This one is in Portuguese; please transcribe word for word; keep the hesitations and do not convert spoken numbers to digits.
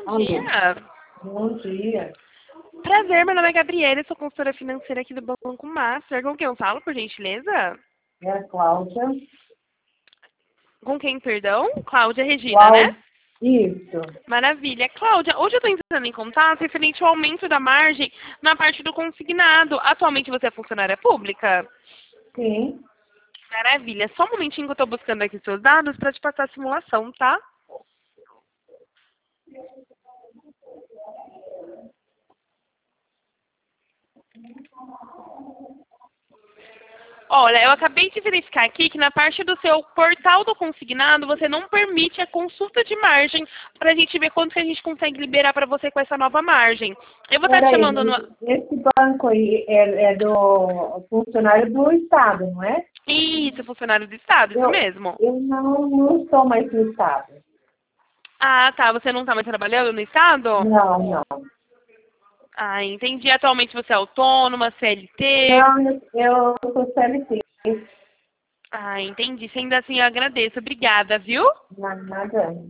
Alô. dia. Bom dia. Prazer, meu nome é Gabriela, eu sou consultora financeira aqui do Banco Master. Com quem eu falo, por gentileza? É a Cláudia. Com quem, perdão? Cláudia Regina, né? Cláudia. Isso. Maravilha. Cláudia, hoje eu estou entrando em contato referente ao aumento da margem na parte do consignado. Atualmente você é funcionária pública? Sim. Maravilha. Só um momentinho que eu estou buscando aqui seus dados para te passar a simulação, tá? Olha, eu acabei de verificar aqui que na parte do seu portal do consignado você não permite a consulta de margem para a gente ver quanto que a gente consegue liberar para você com essa nova margem. Eu vou estar te Peraí, chamando no... esse banco aí é, é do funcionário do Estado, não é? Isso, funcionário do Estado, isso Eu, mesmo. eu não, não estou mais no Estado. Ah, tá. Você não está mais trabalhando no Estado? Não, não. Ah, entendi. Atualmente você é autônoma, C L T. Não, eu, eu sou C L T. Ah, entendi. Sendo assim, eu agradeço. Obrigada, viu? Nada.